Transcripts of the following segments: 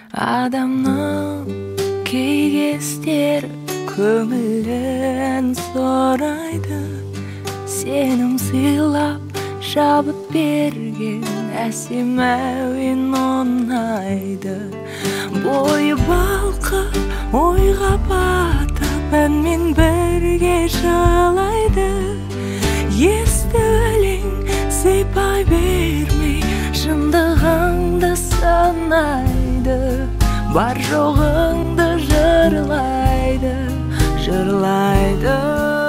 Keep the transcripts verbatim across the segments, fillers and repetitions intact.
Адамның кей кездері көңілін сұрайды, сенім сыйлап жабып берген әсем әуен ұнайды. Бойы балқып ойға батып әнмен бірге жылайды. Есті өлең сыйпай бермей шындығыңды санайды. Бар жоғыңды жырлайды, жырлайды.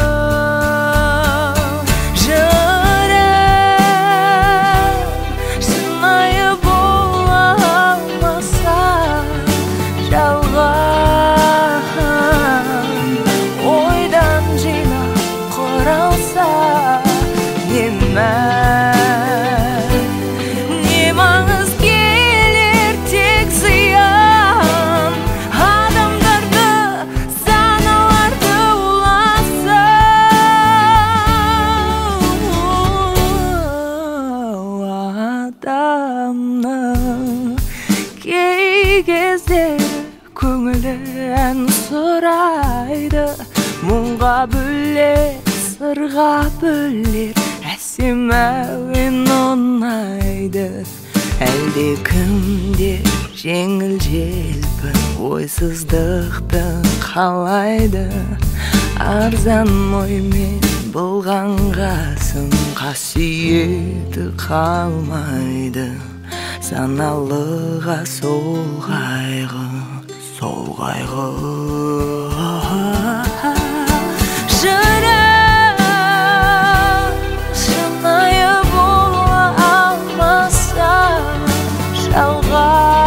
Кей кездері көңілі ән сұрайды, мұңға бөлер, сырға бөлер әсем әуен ұнайды. Әлде кімде жеңіл желпін ойсыздықты қалайды. Арзан оймен былғанғасын қасиеті қалмайды. Саналыға сол қайғы, сол қайғы. Жүрек шынайы бола алмаса жалған.